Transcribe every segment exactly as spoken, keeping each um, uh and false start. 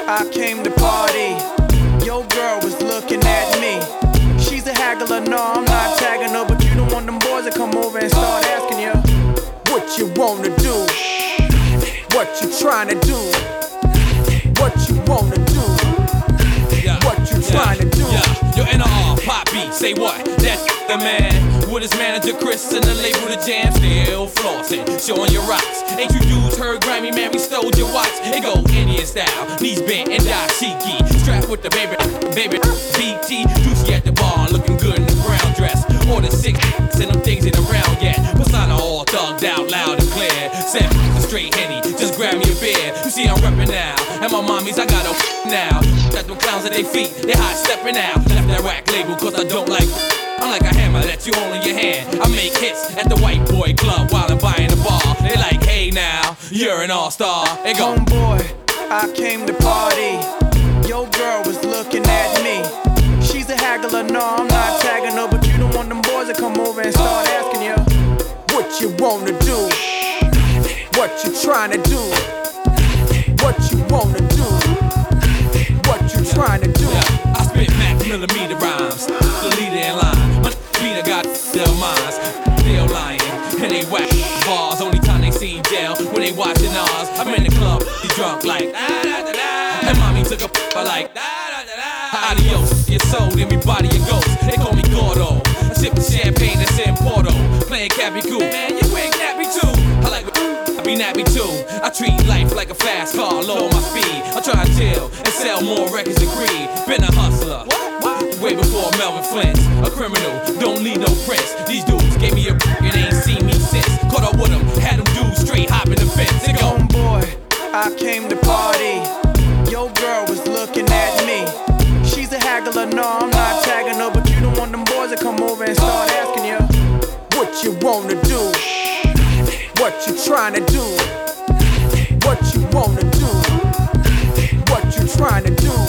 I came to party. Your girl was looking at me. She's a haggler, no, I'm not tagging her, but you don't want them boys to come over and start asking you what you wanna do, what you trying to do, what you wanna do, what you trying to do. Yeah, your N R pop beat, say what? That's the man with his manager Chris and the label The Jam, still flossing, showing your rocks. Ain't you dudes heard Grammy, man, we stole your watch. It go Indian style, knees bent and dashiki, strapped with the baby, baby B T, juicy at the bar, looking good in the brown dress. Order six and them things ain't around yet. Persona all thugged out, loud and clear. Said the straight Henny, just grab me a beer. You see I'm reppin' now, and my mommies I got a now. Got them clowns at their feet, they hot steppin' out. Left that rack label cause I don't like. I'm like a hammer that you hold in your hand. I make hits at the white boy club while I'm buying the bar. They like, hey now, you're an all-star. They go, homeboy, I came to party. Your girl was looking at me. She's a haggler, no, I'm not tagging her, but you don't want them boys to come over and start asking you what you wanna do, what you trying to do, what you wanna do, what you trying to do. Yeah, I spit Mac millimeter rhymes, the leader in line. My Peter got their minds, still lying, and they whack bars. Only time they see jail when they watching ours. I'm in the club, he drunk like da da da da, and mommy took a p***a like da da da da. Adios, your soul, then we body and ghost. They call me Gordo. I sip the champagne that's in Porto, playing Cappy Cool. Man, you ain't nappy too. I like I be nappy too. I treat life like a fast car, lower my speed. I try to chill and sell more records than Creed. Been a hustler. Way before Melvin Flint's a criminal, don't need no prints. These dudes gave me a and ain't seen me since. Caught up with them, had them dudes straight hopping the fence. They go, homeboy, I came to party. Your girl was looking at me. She's a haggler, no, I'm not tagging her, but you don't want them boys to come over and start asking you what you wanna do, what you trying to do, what you wanna do, what you trying to do.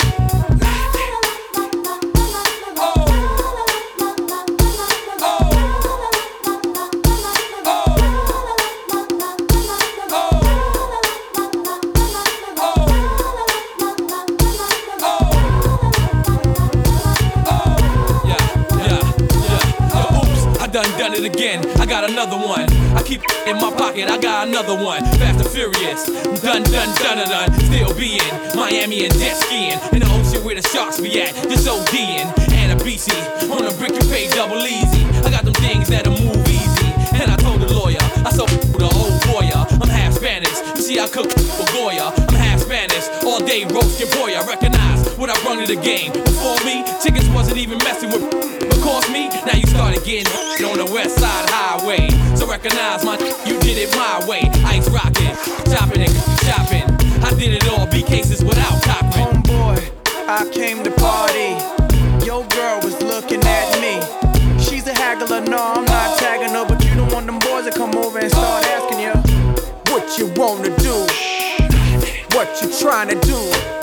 Done done it again, I got another one. I keep in my pocket, I got another one. Fast and Furious, done done done done done. Still be in Miami and jet skiing, in the ocean where the sharks be at, just ODing. And a B C, on a brick you pay double easy. I got them things that'll move easy. And I told the lawyer, I saw the old boya. I'm half Spanish, you see I cook for Goya. I'm half Spanish, all day roasting boy. I recognize what I brought to the game. Before me, chickens wasn't even messing with. Cost me, now you started getting on the west side highway. So recognize my you did it my way. Ice rocking, chopping and chopping. I did it all, B cases without copping. Homeboy, I came to party. Your girl was looking at me. She's a haggler, no, I'm not tagging her, but you don't want them boys to come over and start asking you what you wanna do, what you trying to do.